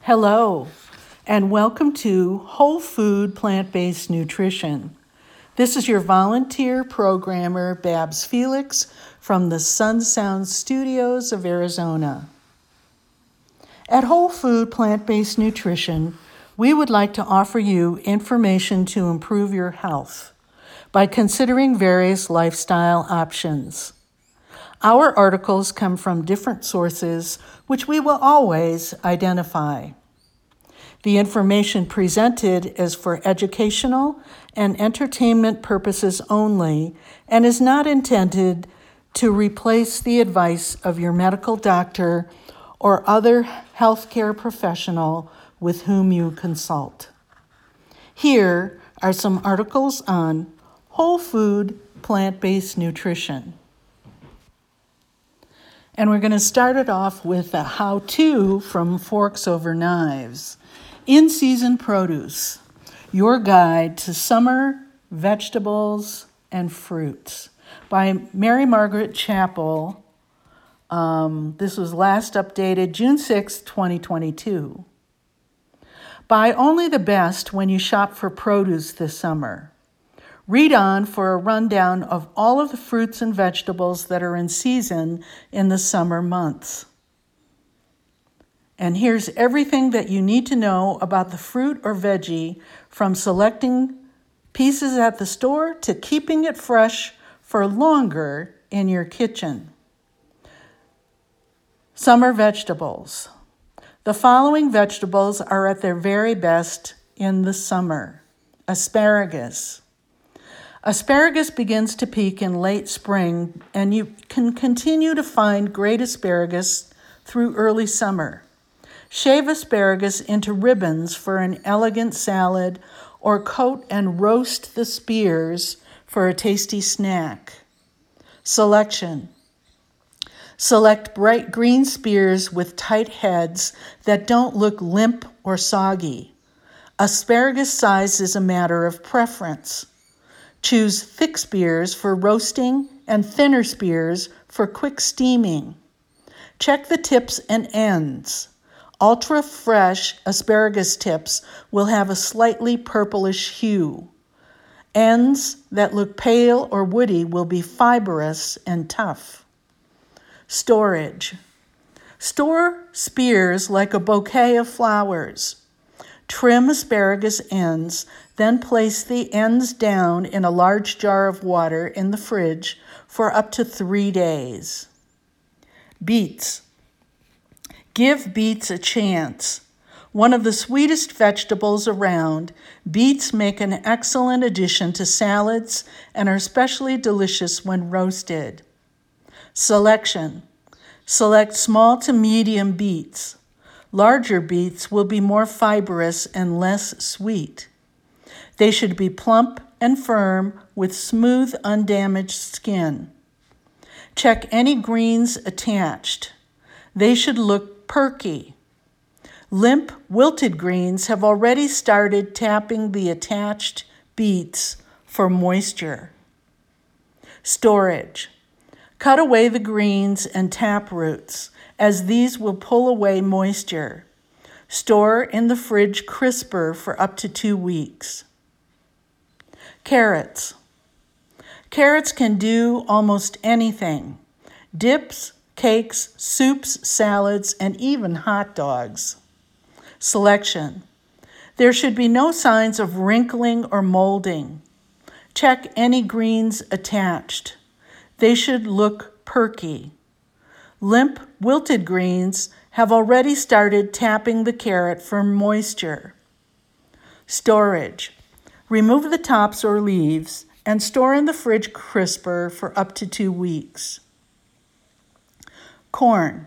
Hello, and welcome to Whole Food Plant-Based Nutrition. This is your volunteer programmer, Babs Felix, from the Sun Sound Studios of Arizona. At Whole Food Plant-Based Nutrition, we would like to offer you information to improve your health by considering various lifestyle options. Our articles come from different sources, which we will always identify. The information presented is for educational and entertainment purposes only and is not intended to replace the advice of your medical doctor or other healthcare professional with whom you consult. Here are some articles on whole food plant-based nutrition. And we're going to start it off with a how-to from Forks Over Knives. In-season produce, your guide to summer vegetables and fruits, by Mary Margaret Chappell. This was last updated June 6, 2022. Buy only the best when you shop for produce this summer. Read on for a rundown of all of the fruits and vegetables that are in season in the summer months. And here's everything that you need to know about the fruit or veggie, from selecting pieces at the store to keeping it fresh for longer in your kitchen. Summer vegetables. The following vegetables are at their very best in the summer. Asparagus. Asparagus begins to peak in late spring, and you can continue to find great asparagus through early summer. Shave asparagus into ribbons for an elegant salad, or coat and roast the spears for a tasty snack. Selection. Select bright green spears with tight heads that don't look limp or soggy. Asparagus size is a matter of preference. Choose thick spears for roasting and thinner spears for quick steaming. Check the tips and ends. Ultra-fresh asparagus tips will have a slightly purplish hue. Ends that look pale or woody will be fibrous and tough. Storage. Store spears like a bouquet of flowers. Trim asparagus ends, then place the ends down in a large jar of water in the fridge for up to 3 days. Beets. Give beets a chance. One of the sweetest vegetables around, beets make an excellent addition to salads and are especially delicious when roasted. Selection. Select small to medium beets. Larger beets will be more fibrous and less sweet. They should be plump and firm with smooth, undamaged skin. Check any greens attached. They should look perky. Limp, wilted greens have already started tapping the attached beets for moisture. Storage. Cut away the greens and tap roots, as these will pull away moisture. Store in the fridge crisper for up to 2 weeks. Carrots. Carrots can do almost anything. Dips, cakes, soups, salads, and even hot dogs. Selection. There should be no signs of wrinkling or molding. Check any greens attached. They should look perky. Limp, wilted greens have already started tapping the carrot for moisture. Storage. Remove the tops or leaves and store in the fridge crisper for up to 2 weeks. Corn.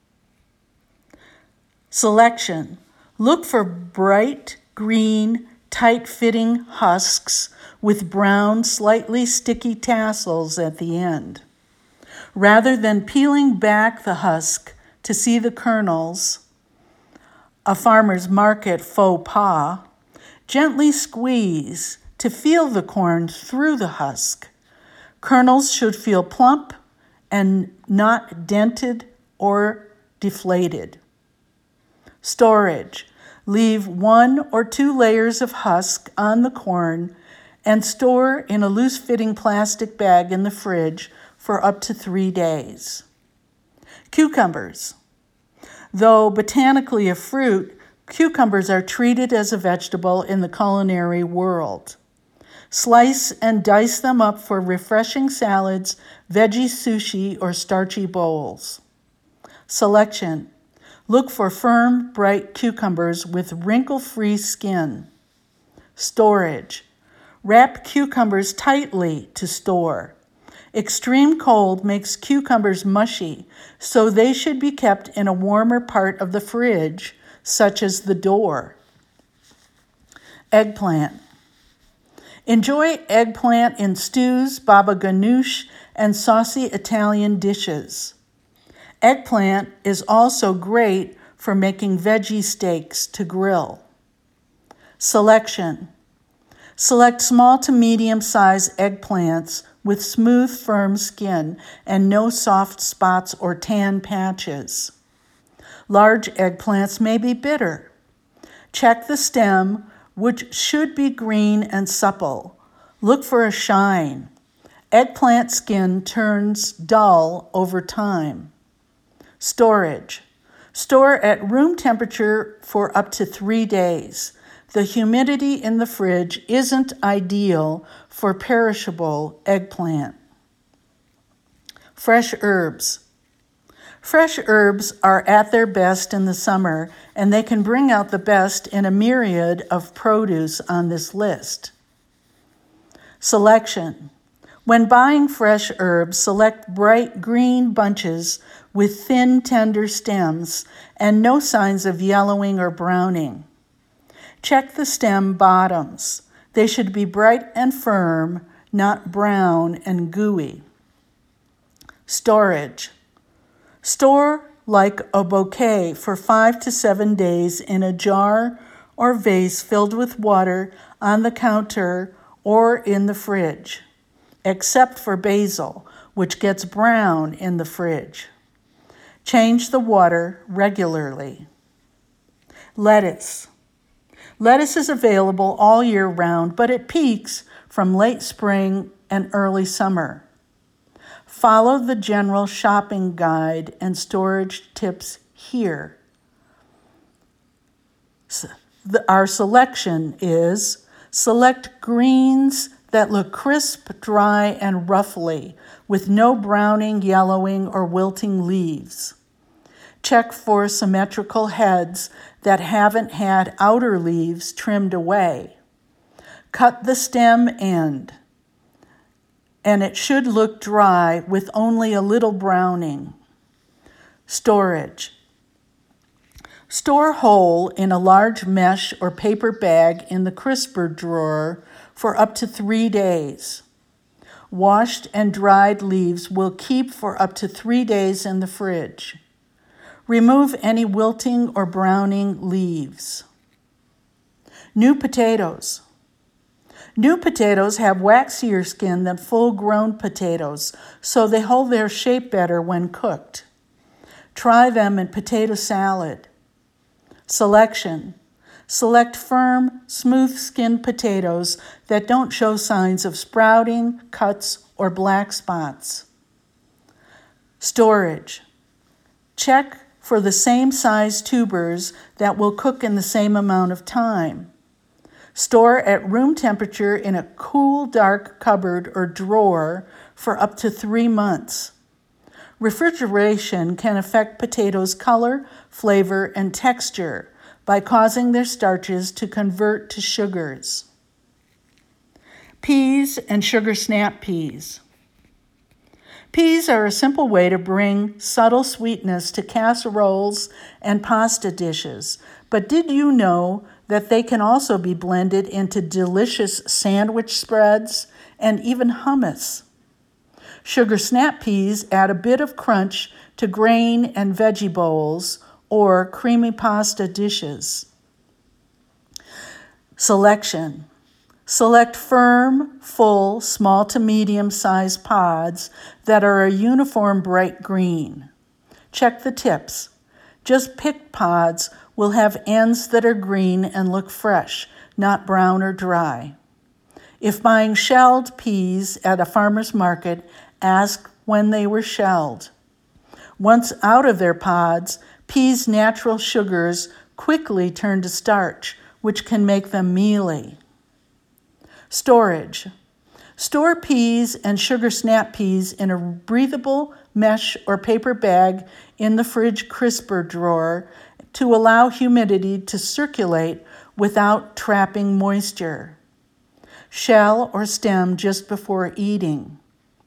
Selection. Look for bright green, tight-fitting husks with brown, slightly sticky tassels at the end. Rather than peeling back the husk to see the kernels, a farmer's market faux pas, gently squeeze to feel the corn through the husk. Kernels should feel plump and not dented or deflated. Storage. Leave 1 or 2 layers of husk on the corn and store in a loose-fitting plastic bag in the fridge for up to 3 days. Cucumbers. Though botanically a fruit, cucumbers are treated as a vegetable in the culinary world. Slice and dice them up for refreshing salads, veggie sushi, or starchy bowls. Selection. Look for firm, bright cucumbers with wrinkle-free skin. Storage. Wrap cucumbers tightly to store. Extreme cold makes cucumbers mushy, so they should be kept in a warmer part of the fridge, such as the door. Eggplant. Enjoy eggplant in stews, baba ganoush, and saucy Italian dishes. Eggplant is also great for making veggie steaks to grill. Selection. Select small to medium-sized eggplants with smooth, firm skin and no soft spots or tan patches. Large eggplants may be bitter. Check the stem, which should be green and supple. Look for a shine. Eggplant skin turns dull over time. Storage. Store at room temperature for up to 3 days. The humidity in the fridge isn't ideal for perishable eggplant. Fresh herbs. Fresh herbs are at their best in the summer, and they can bring out the best in a myriad of produce on this list. Selection. When buying fresh herbs, select bright green bunches with thin, tender stems and no signs of yellowing or browning. Check the stem bottoms. They should be bright and firm, not brown and gooey. Storage. Store like a bouquet for 5 to 7 days in a jar or vase filled with water on the counter or in the fridge, except for basil, which gets brown in the fridge. Change the water regularly. Lettuce. Lettuce is available all year round, but it peaks from late spring and early summer. Follow the general shopping guide and storage tips here. Our selection is select greens that look crisp, dry, and ruffly, with no browning, yellowing, or wilting leaves. Check for symmetrical heads that haven't had outer leaves trimmed away. Cut the stem end, and it should look dry with only a little browning. Storage. Store whole in a large mesh or paper bag in the crisper drawer for up to 3 days. Washed and dried leaves will keep for up to 3 days in the fridge. Remove any wilting or browning leaves. New potatoes. New potatoes have waxier skin than full-grown potatoes, so they hold their shape better when cooked. Try them in potato salad. Selection. Select firm, smooth-skinned potatoes that don't show signs of sprouting, cuts, or black spots. Storage. Check for the same size tubers that will cook in the same amount of time. Store at room temperature in a cool, dark cupboard or drawer for up to 3 months. Refrigeration can affect potatoes' color, flavor, and texture by causing their starches to convert to sugars. Peas and sugar snap peas. Peas are a simple way to bring subtle sweetness to casseroles and pasta dishes, but did you know that they can also be blended into delicious sandwich spreads and even hummus? Sugar snap peas add a bit of crunch to grain and veggie bowls or creamy pasta dishes. Selection. Select firm, full, small to medium-sized pods that are a uniform bright green. Check the tips. Just pick pods will have ends that are green and look fresh, not brown or dry. If buying shelled peas at a farmer's market, ask when they were shelled. Once out of their pods, peas' natural sugars quickly turn to starch, which can make them mealy. Storage. Store peas and sugar snap peas in a breathable mesh or paper bag in the fridge crisper drawer to allow humidity to circulate without trapping moisture. Shell or stem just before eating.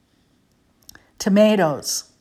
Tomatoes.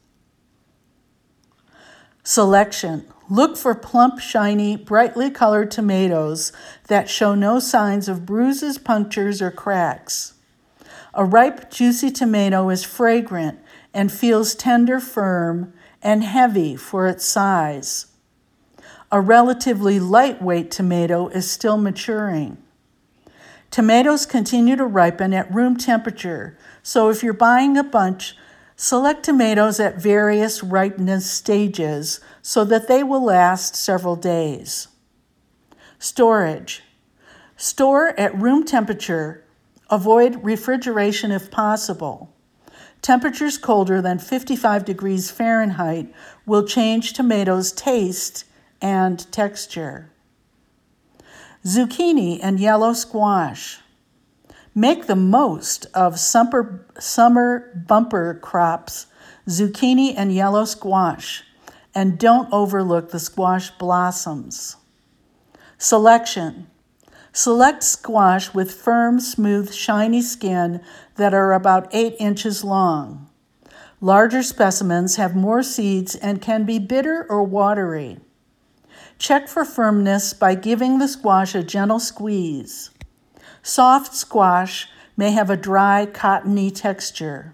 Selection. Look for plump, shiny, brightly colored tomatoes that show no signs of bruises, punctures, or cracks. A ripe, juicy tomato is fragrant and feels tender, firm, and heavy for its size. A relatively lightweight tomato is still maturing. Tomatoes continue to ripen at room temperature, so if you're buying a bunch, select tomatoes at various ripeness stages so that they will last several days. Storage. Store at room temperature. Avoid refrigeration if possible. Temperatures colder than 55 degrees Fahrenheit will change tomatoes' taste and texture. Zucchini and yellow squash. Make the most of summer bumper crops, zucchini and yellow squash, and don't overlook the squash blossoms. Selection. Select squash with firm, smooth, shiny skin that are about 8 inches long. Larger specimens have more seeds and can be bitter or watery. Check for firmness by giving the squash a gentle squeeze. Soft squash may have a dry, cottony texture.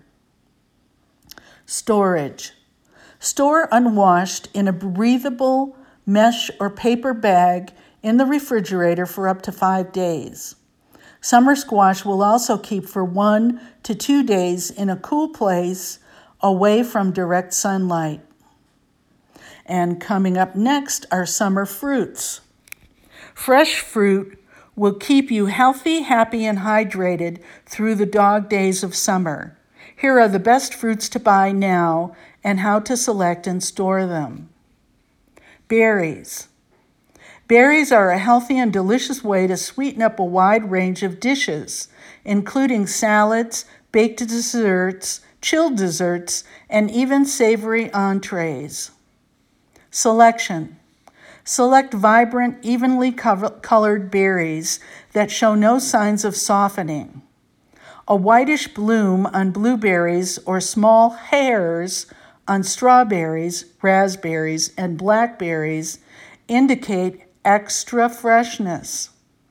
Storage. Store unwashed in a breathable mesh or paper bag in the refrigerator for up to 5 days. Summer squash will also keep for 1 to 2 days in a cool place away from direct sunlight. And coming up next are summer fruits. Fresh fruit will keep you healthy, happy, and hydrated through the dog days of summer. Here are the best fruits to buy now and how to select and store them. Berries. Berries are a healthy and delicious way to sweeten up a wide range of dishes, including salads, baked desserts, chilled desserts, and even savory entrees. Selection. Select vibrant, evenly colored berries that show no signs of softening. A whitish bloom on blueberries or small hairs on strawberries, raspberries, and blackberries indicate extra freshness.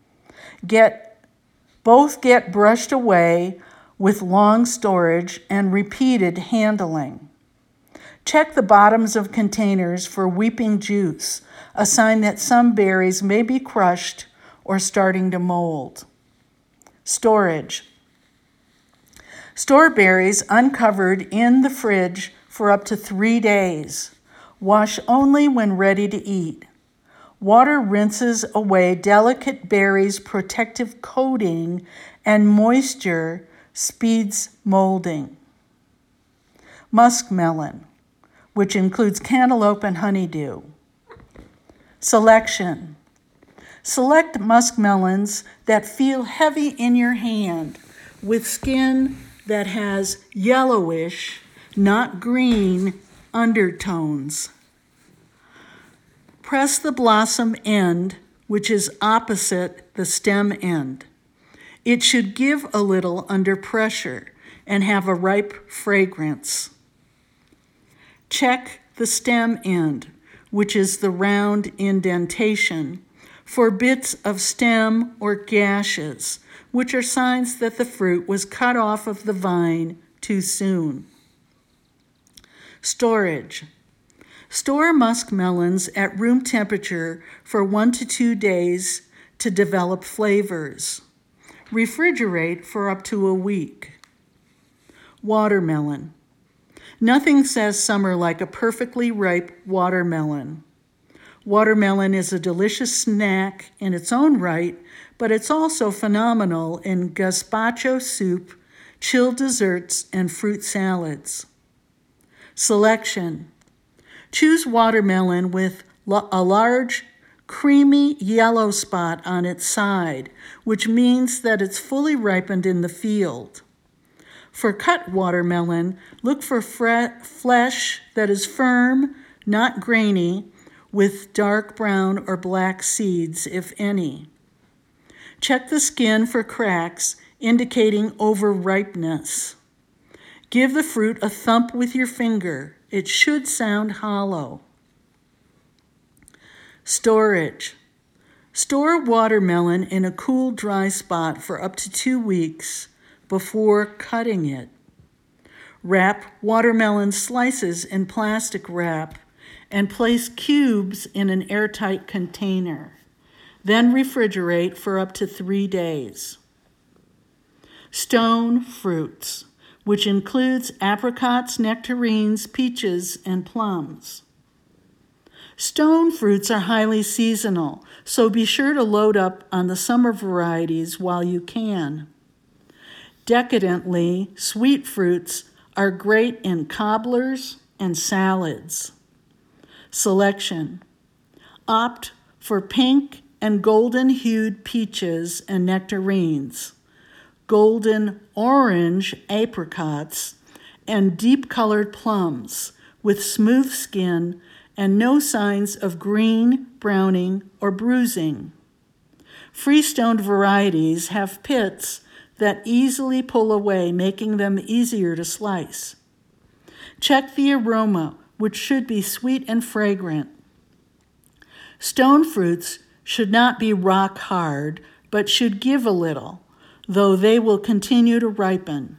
Both get brushed away with long storage and repeated handling. Check the bottoms of containers for weeping juice, a sign that some berries may be crushed or starting to mold. Storage. Store berries uncovered in the fridge for up to 3 days. Wash only when ready to eat. Water rinses away delicate berries' protective coating, and moisture speeds molding. Muskmelon, which includes cantaloupe and honeydew. Selection. Select muskmelons that feel heavy in your hand with skin that has yellowish, not green, undertones. Press the blossom end, which is opposite the stem end. It should give a little under pressure and have a ripe fragrance. Check the stem end, which is the round indentation, for bits of stem or gashes, which are signs that the fruit was cut off of the vine too soon. Storage. Store muskmelons at room temperature for 1 to 2 days to develop flavors. Refrigerate for up to a week. Watermelon. Nothing says summer like a perfectly ripe watermelon. Watermelon is a delicious snack in its own right, but it's also phenomenal in gazpacho soup, chilled desserts, and fruit salads. Selection. Choose watermelon with a large, creamy yellow spot on its side, which means that it's fully ripened in the field. For cut watermelon, look for flesh that is firm, not grainy, with dark brown or black seeds, if any. Check the skin for cracks indicating overripeness. Give the fruit a thump with your finger. It should sound hollow. Storage. Store watermelon in a cool, dry spot for up to 2 weeks before cutting it. Wrap watermelon slices in plastic wrap and place cubes in an airtight container. Then refrigerate for up to 3 days. Stone fruits, which includes apricots, nectarines, peaches, and plums. Stone fruits are highly seasonal, so be sure to load up on the summer varieties while you can. Decadently, sweet fruits are great in cobblers and salads. Selection. Opt for pink and golden-hued peaches and nectarines, golden orange apricots, and deep-colored plums with smooth skin and no signs of green, browning, or bruising. Freestoned varieties have pits that easily pull away, making them easier to slice. Check the aroma, which should be sweet and fragrant. Stone fruits should not be rock hard, but should give a little, though they will continue to ripen.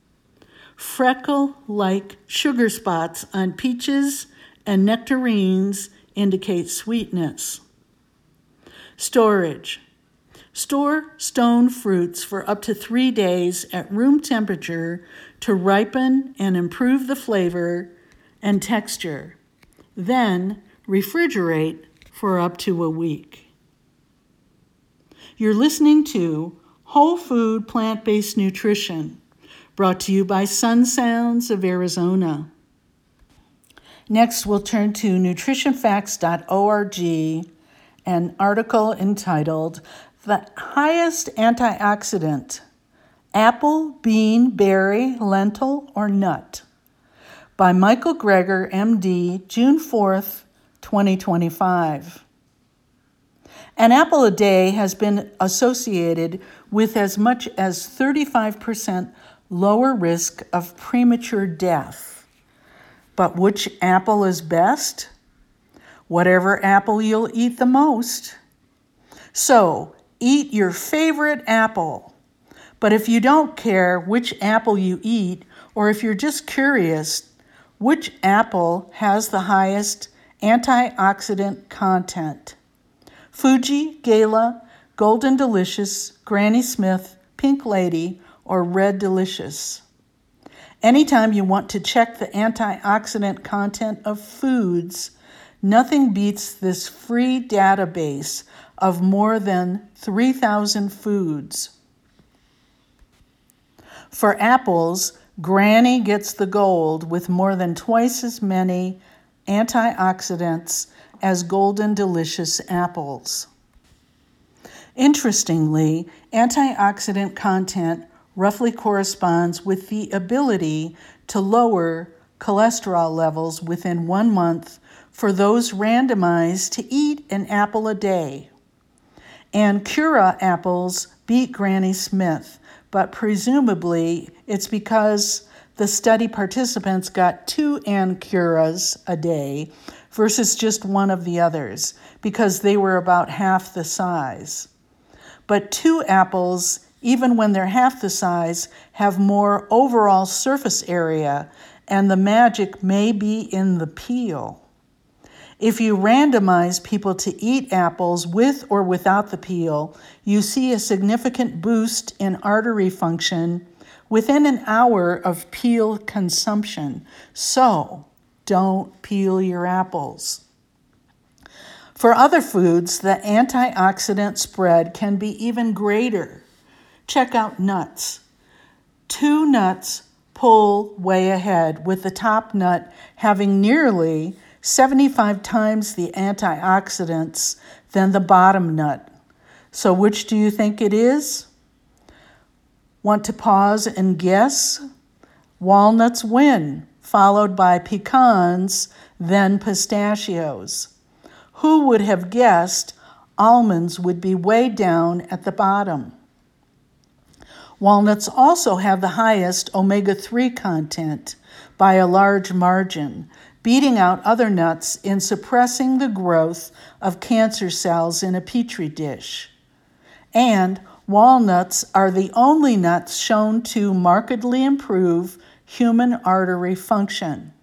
Freckle-like sugar spots on peaches and nectarines indicate sweetness. Storage. Store stone fruits for up to 3 days at room temperature to ripen and improve the flavor and texture. Then refrigerate for up to a week. You're listening to Whole Food Plant-Based Nutrition, brought to you by Sun Sounds of Arizona. Next, we'll turn to nutritionfacts.org, an article entitled The Highest Antioxidant, Apple, Bean, Berry, Lentil, or Nut, by Michael Greger, MD, June 4th, 2025. An apple a day has been associated with as much as 35% lower risk of premature death. But which apple is best? Whatever apple you'll eat the most. So, eat your favorite apple. But if you don't care which apple you eat, or if you're just curious, which apple has the highest antioxidant content? Fuji, Gala, Golden Delicious, Granny Smith, Pink Lady, or Red Delicious. Anytime you want to check the antioxidant content of foods, nothing beats this free database of more than 3,000 foods. For apples, Granny gets the gold with more than twice as many antioxidants as Golden Delicious apples. Interestingly, antioxidant content roughly corresponds with the ability to lower cholesterol levels within 1 month for those randomized to eat an apple a day. And Cura apples beat Granny Smith, but presumably it's because the study participants got 2 Ancuras a day versus just one of the others, because they were about half the size. But 2 apples, even when they're half the size, have more overall surface area, and the magic may be in the peel. If you randomize people to eat apples with or without the peel, you see a significant boost in artery function within an hour of peel consumption. So, don't peel your apples. For other foods, the antioxidant spread can be even greater. Check out nuts. 2 nuts pull way ahead, with the top nut having nearly 75 times the antioxidants than the bottom nut. So which do you think it is? Want to pause and guess? Walnuts win, followed by pecans, then pistachios. Who would have guessed almonds would be way down at the bottom? Walnuts also have the highest omega-3 content by a large margin, beating out other nuts in suppressing the growth of cancer cells in a petri dish. And walnuts are the only nuts shown to markedly improve human artery function.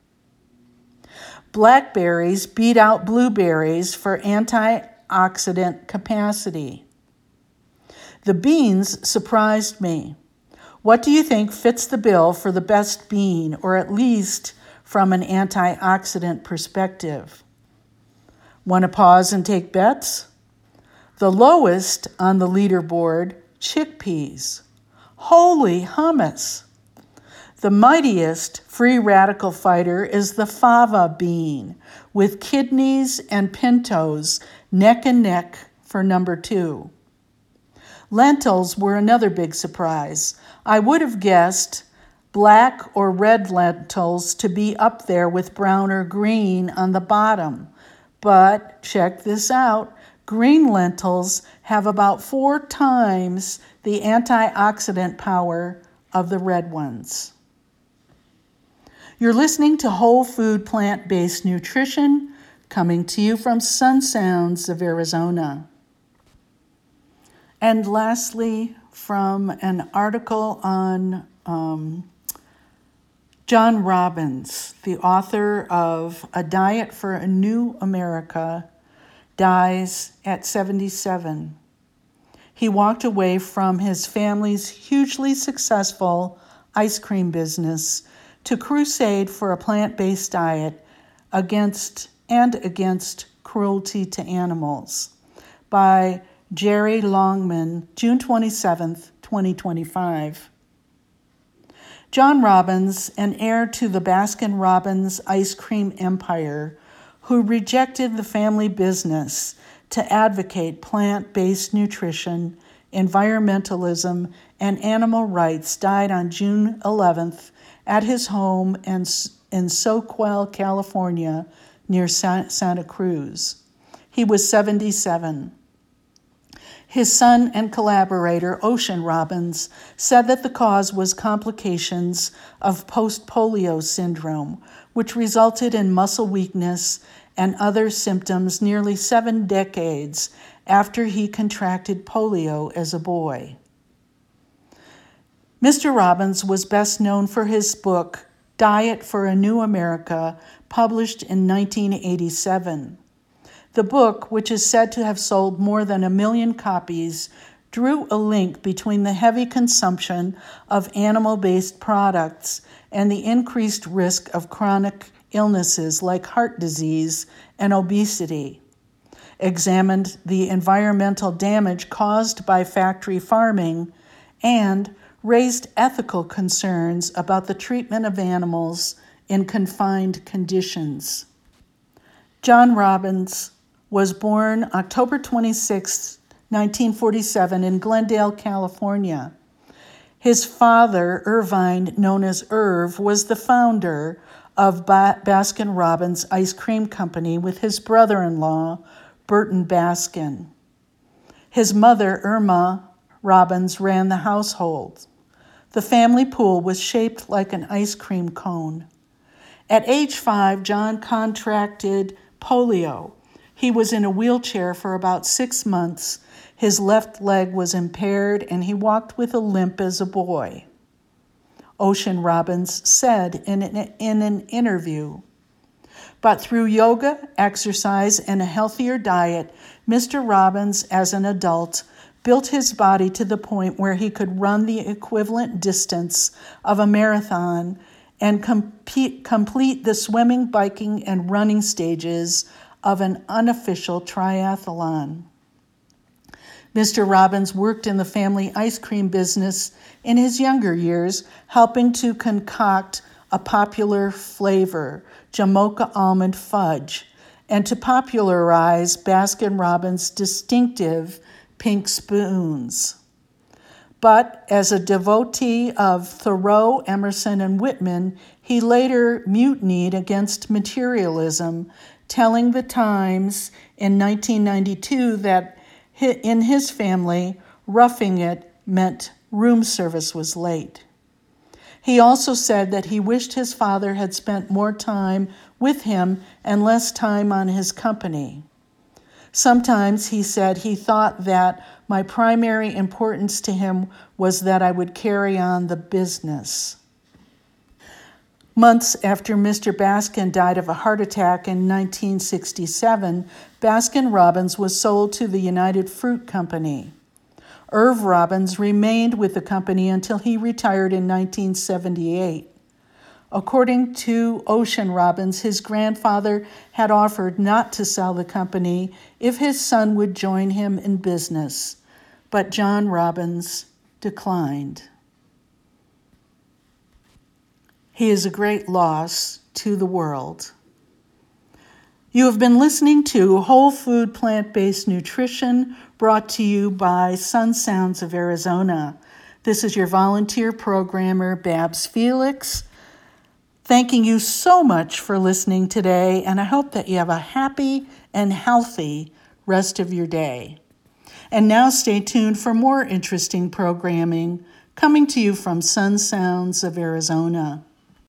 Blackberries beat out blueberries for antioxidant capacity. The beans surprised me. What do you think fits the bill for the best bean, or at least from an antioxidant perspective? Want to pause and take bets? The lowest on the leaderboard, chickpeas. Holy hummus! The mightiest free radical fighter is the fava bean, with kidneys and pintos neck and neck for number 2. Lentils were another big surprise. I would have guessed black or red lentils to be up there with brown or green on the bottom. But check this out. Green lentils have about 4 times the antioxidant power of the red ones. You're listening to Whole Food Plant-Based Nutrition, coming to you from Sun Sounds of Arizona. And lastly, from an article on John Robbins, the author of A Diet for a New America, dies at 77. He walked away from his family's hugely successful ice cream business to crusade for a plant-based diet against cruelty to animals, by Jerry Longman, June 27, 2025. John Robbins, an heir to the Baskin-Robbins ice cream empire, who rejected the family business to advocate plant-based nutrition, environmentalism, and animal rights, died on June 11th at his home in Soquel, California, near Santa Cruz. He was 77. His son and collaborator, Ocean Robbins, said that the cause was complications of post-polio syndrome, which resulted in muscle weakness and other symptoms nearly 7 decades after he contracted polio as a boy. Mr. Robbins was best known for his book, Diet for a New America, published in 1987. The book, which is said to have sold more than 1 million copies, drew a link between the heavy consumption of animal-based products and the increased risk of chronic illnesses like heart disease and obesity, examined the environmental damage caused by factory farming, and raised ethical concerns about the treatment of animals in confined conditions. John Robbins was born October 26, 1947, in Glendale, California. His father, Irvine, known as Irv, was the founder of Baskin-Robbins Ice Cream Company with his brother-in-law, Burton Baskin. His mother, Irma Robbins, ran the household. The family pool was shaped like an ice cream cone. At age 5, John contracted polio. He was in a wheelchair for about 6 months. His left leg was impaired, and he walked with a limp as a boy. Ocean Robbins said in an interview, "But through yoga, exercise, and a healthier diet, Mr. Robbins, as an adult, built his body to the point where he could run the equivalent distance of a marathon and complete the swimming, biking, and running stages of an unofficial triathlon. Mr. Robbins worked in the family ice cream business in his younger years, helping to concoct a popular flavor, Jamocha almond fudge, and to popularize Baskin-Robbins' distinctive pink spoons. But as a devotee of Thoreau, Emerson, and Whitman, he later mutinied against materialism, telling the Times in 1992 that in his family, roughing it meant room service was late. He also said that he wished his father had spent more time with him and less time on his company. Sometimes, he said, he thought that my primary importance to him was that I would carry on the business. Months after Mr. Baskin died of a heart attack in 1967, Baskin-Robbins was sold to the United Fruit Company. Irv Robbins remained with the company until he retired in 1978. According to Ocean Robbins, his grandfather had offered not to sell the company if his son would join him in business, but John Robbins declined. He is a great loss to the world. You have been listening to Whole Food Plant-Based Nutrition, brought to you by Sun Sounds of Arizona. This is your volunteer programmer, Babs Felix, thanking you so much for listening today, and I hope that you have a happy and healthy rest of your day. And now stay tuned for more interesting programming coming to you from Sun Sounds of Arizona.